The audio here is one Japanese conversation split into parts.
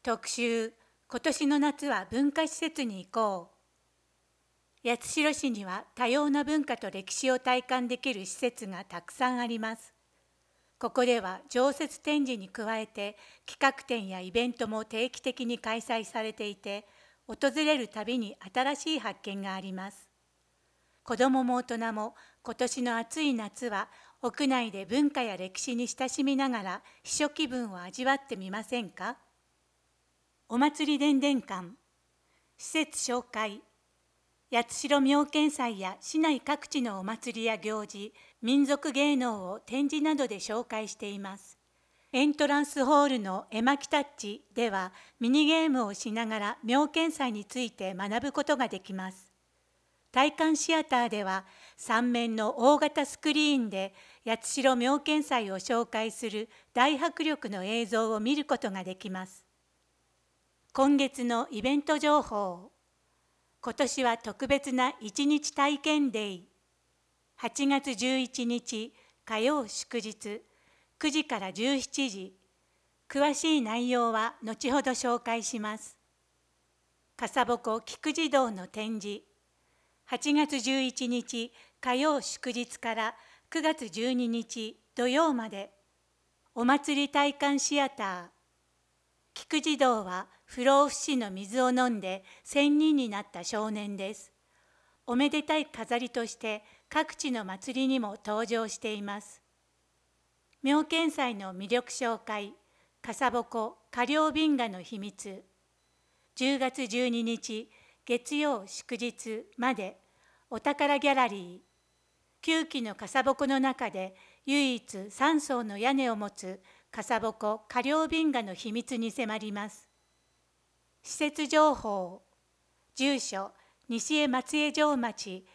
特集、今年の夏は文化施設に行こう。八代市には多様な文化と歴史を体感できる施設がたくさんあります。ここでは常設展示に加えて企画展やイベントも定期的に開催されていて、訪れるたびに新しい発見があります。子どもも大人も今年の暑い夏は屋内で文化や歴史に親しみながら避暑気分を味わってみませんか。お祭り伝々館、施設紹介、八代妙見祭や市内各地のお祭りや行事、民族芸能を展示などで紹介しています。エントランスホールの絵巻タッチではミニゲームをしながら妙見祭について学ぶことができます。体感シアターでは3面の大型スクリーンで八代妙見祭を紹介する大迫力の映像を見ることができます。今月のイベント情報。今年は特別な1日体験デイ。8月11日火曜祝日9時から17時。詳しい内容は後ほど紹介します。笠鉾菊慈堂の展示。8月11日火曜祝日から9月12日土曜まで。お祭り体感シアター。菊慈堂は不老不死の水を飲んで仙人になった少年です。おめでたい飾りとして各地の祭りにも登場しています。妙見祭の魅力紹介、笠鉾花稜瓶河の秘密。10月12日月曜祝日までお宝ギャラリー。9基の笠鉾の中で唯一3層の屋根を持つ笠鉾花稜瓶河の秘密に迫ります。施設情報。住所西江松江城町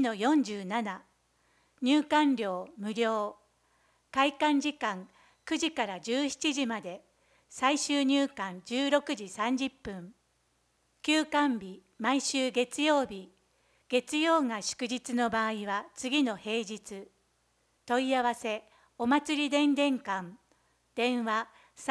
1-47。入館料無料。開館時間9時から17時まで。最終入館16時30分。休館日毎週月曜日。月曜が祝日の場合は次の平日。問い合わせお祭り伝々館。電話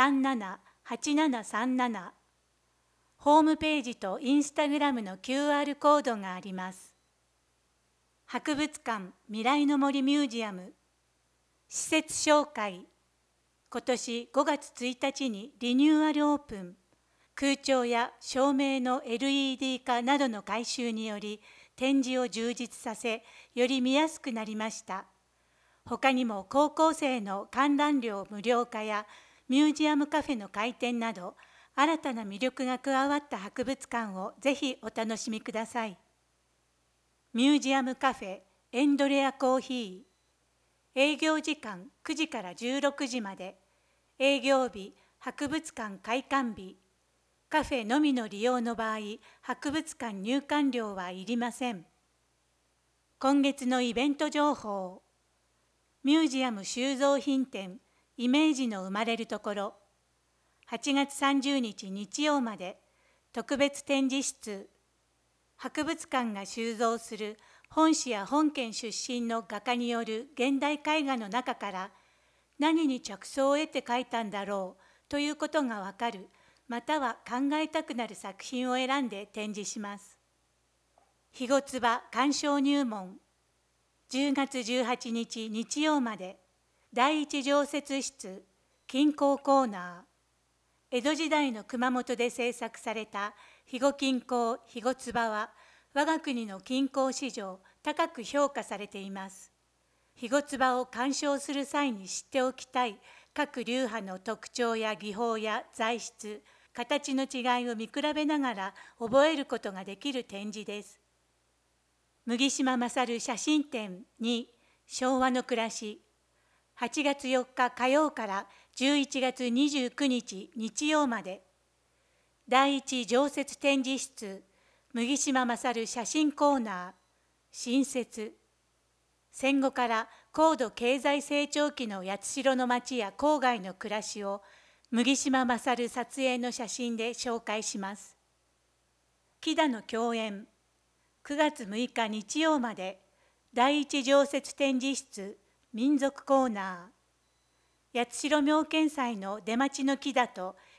378737。ホームページとインスタグラムの QR コードがあります。博物館未来の森ミュージアム。施設紹介。今年5月1日にリニューアルオープン。空調や照明の LED 化などの改修により展示を充実させ、より見やすくなりました。他にも高校生の観覧料無料化やミュージアムカフェの開店など、新たな魅力が加わった博物館をぜひお楽しみください。ミュージアムカフェエンドレアコーヒー。営業時間9時から16時まで。営業日、博物館開館日。カフェのみの利用の場合、博物館入館料はいりません。今月のイベント情報。ミュージアム収蔵品展、イメージの生まれるところ。8月30日日曜まで、特別展示室。博物館が収蔵する本市や本県出身の画家による現代絵画の中から、何に着想を得て描いたんだろうということがわかる、または考えたくなる作品を選んで展示します。肥後唾鑑賞入門。10月18日日曜まで。第一常設室金工コーナー。江戸時代の熊本で制作された肥後金工肥後唾は我が国の金工史上高く評価されています。肥後唾を鑑賞する際に知っておきたい各流派の特徴や技法や材質、形の違いを見比べながら覚えることができる展示です。麦島勝写真展2昭和の暮らし。8月4日火曜から11月29日日曜まで。第一常設展示室麦島勝写真コーナー。新設。戦後から高度経済成長期の八代の町や郊外の暮らしを麦島勝撮影の写真で紹介します。木田の共演。9月6日日曜まで。第一常設展示室民族コーナー。八代妙見祭の出町の木田と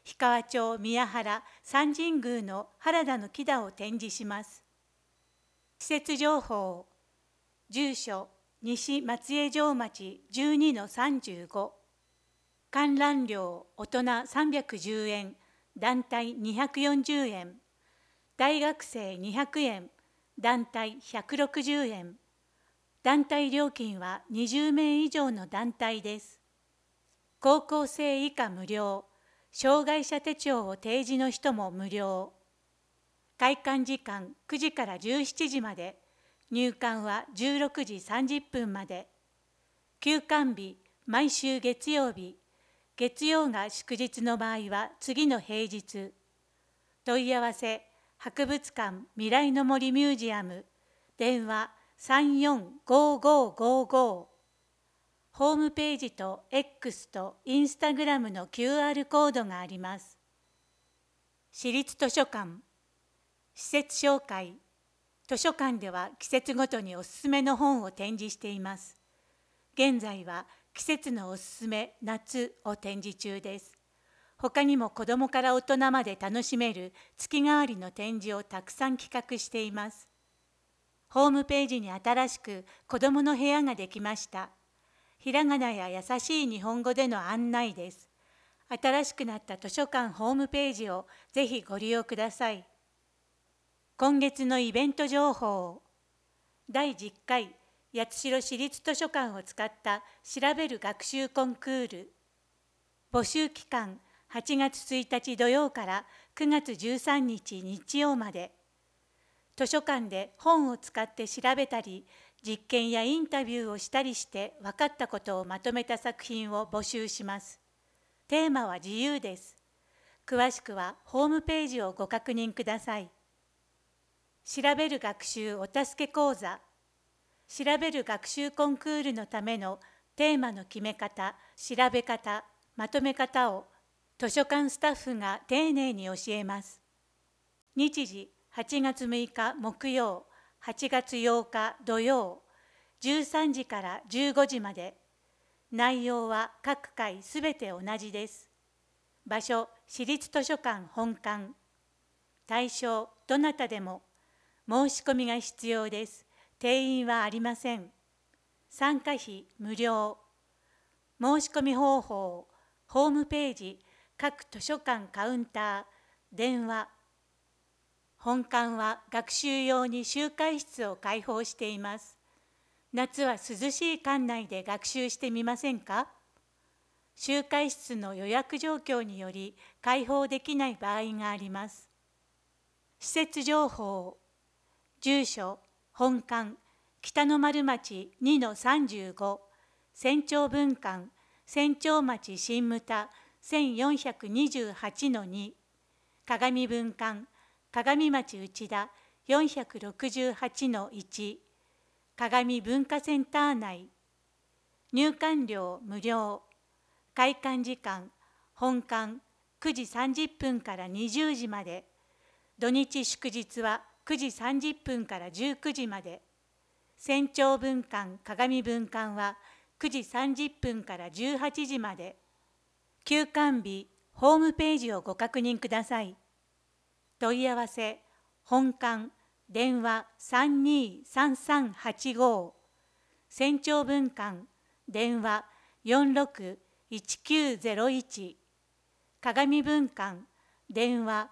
氷川町宮原三神宮の原田の木田を展示します。施設情報、住所西松江城町 12-35、観覧料大人310円、団体240円、大学生200円、団体160円。団体料金は20名以上の団体です。高校生以下無料、障害者手帳を提示の人も無料。開館時間9時から17時まで、入館は16時30分まで。休館日、毎週月曜日。月曜が祝日の場合は次の平日。問い合わせ、博物館未来の森ミュージアム、電話345555。ホームページと X とインスタグラムの QR コードがあります。市立図書館、施設紹介。図書館では季節ごとにおすすめの本を展示しています。現在は季節のおすすめ夏を展示中です。他にも子どもから大人まで楽しめる月替わりの展示をたくさん企画しています。ホームページに新しく子どもの部屋ができました。ひらがなや優しい日本語での案内です。新しくなった図書館ホームページをぜひご利用ください。今月のイベント情報。第10回八代市立図書館を使った調べる学習コンクール。募集期間8月1日土曜から9月13日日曜まで。図書館で本を使って調べたり、実験やインタビューをしたりして分かったことをまとめた作品を募集します。テーマは自由です。詳しくはホームページをご確認ください。調べる学習お助け講座。調べる学習コンクールのためのテーマの決め方、調べ方、まとめ方を図書館スタッフが丁寧に教えます。日時8月6日木曜、8月8日土曜、13時から15時まで。内容は各回すべて同じです。場所、市立図書館本館。対象、どなたでも。申し込みが必要です。定員はありません。参加費無料。申し込み方法、ホームページ、各図書館カウンター、電話。本館は学習用に集会室を開放しています。夏は涼しい館内で学習してみませんか？集会室の予約状況により開放できない場合があります。施設情報、住所、本館、北の丸町 2-35、仙町分館、仙町町新牟田 1428-2、鏡分館、鏡町内田 468-1、鏡文化センター内。入館料無料。開館時間、本館9時30分から20時まで。土日祝日は9時30分から19時まで。仙町分館鏡分館は9時30分から18時まで。休館日、ホームページをご確認ください。問い合わせ、本館、電話323385。仙町分館、電話461901。鏡分館、電話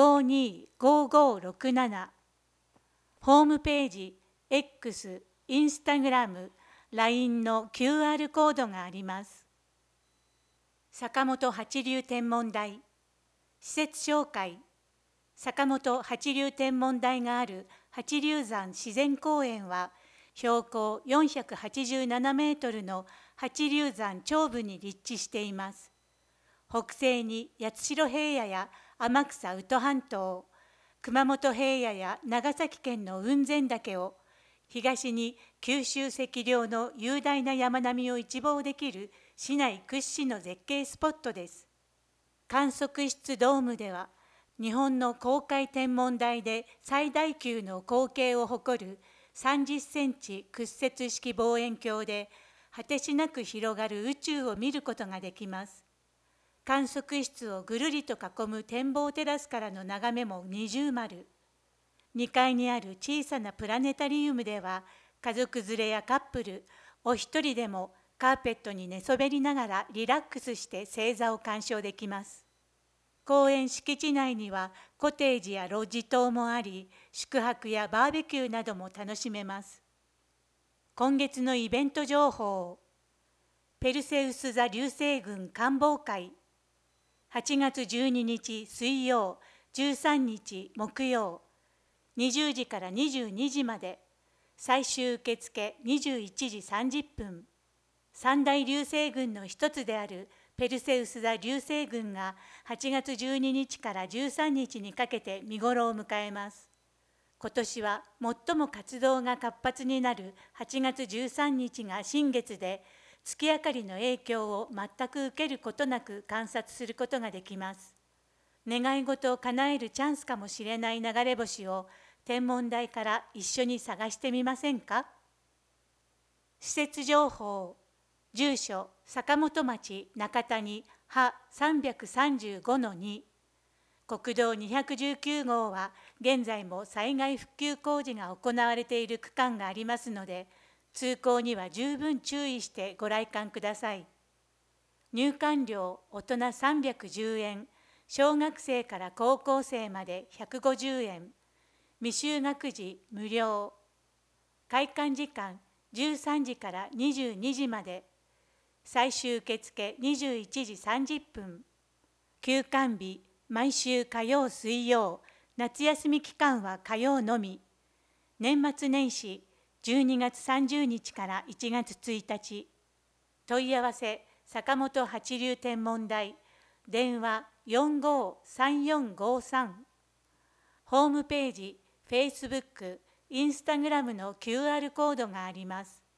525567。ホームページ、X、インスタグラム、LINE の QR コードがあります。坂本八流天文台。施設紹介。坂本八流天文台がある八流山自然公園は、標高487メートルの八流山頂部に立地しています。北西に八代平野や天草宇土半島、熊本平野や長崎県の雲仙岳を、東に九州赤稜の雄大な山並みを一望できる市内屈指の絶景スポットです。観測室ドームでは、日本の公開天文台で最大級の口径を誇る30センチ屈折式望遠鏡で果てしなく広がる宇宙を見ることができます。 観測室をぐるりと囲む展望テラスからの眺めも二重丸。2階にある小さなプラネタリウムでは、家族連れやカップル、お一人でもカーペットに寝そべりながらリラックスして星座を鑑賞できます。公園敷地内にはコテージやロッジ棟もあり、宿泊やバーベキューなども楽しめます。今月のイベント情報。ペルセウス座流星群観望会。8月12日水曜、13日木曜、20時から22時まで。最終受付21時30分。三大流星群の一つであるペルセウス座流星群が8月12日から13日にかけて見頃を迎えます。今年は最も活動が活発になる8月13日が新月で、月明かりの影響を全く受けることなく観察することができます。願い事を叶えるチャンスかもしれない流れ星を天文台から一緒に探してみませんか？施設情報。住所、坂本町中谷派335-2。国道219号は現在も災害復旧工事が行われている区間がありますので、通行には十分注意してご来館ください。入館料大人310円、小学生から高校生まで150円、未就学児無料。開館時間13時から22時まで。最終受付21時30分。休館日毎週火曜水曜、夏休み期間は火曜のみ。年末年始12月30日から1月1日。問い合わせ坂本八流天文台。電話453453。ホームページ、Facebook、Instagram の QR コードがあります。